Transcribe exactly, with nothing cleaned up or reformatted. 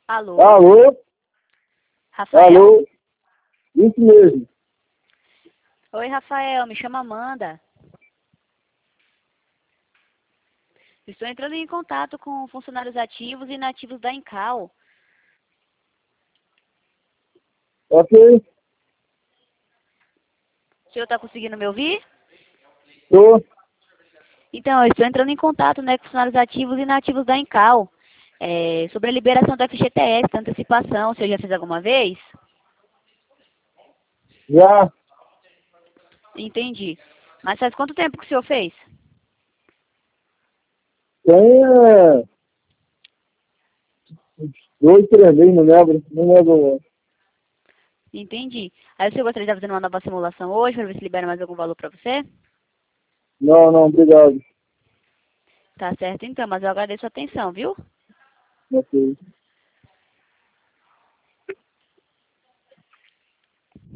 Alô? Alô? Rafael? Alô? Isso mesmo. Oi, Rafael, me chamo Amanda. Estou entrando em contato com funcionários ativos e inativos da Incal. Ok? O senhor está conseguindo me ouvir? Tô. Então, eu estou entrando em contato, né, com funcionários ativos e inativos da Incal. É, sobre a liberação do F G T S, da antecipação. O senhor já fez alguma vez? Já Entendi. Mas faz quanto tempo que o senhor fez? tem é, dois, três meses, não lembro. Não lembro. Entendi. Aí o senhor gostaria de estar fazendo uma nova simulação hoje, para ver se libera mais algum valor para você? Não, não, obrigado. Tá certo então, mas eu agradeço a atenção, viu? Ok.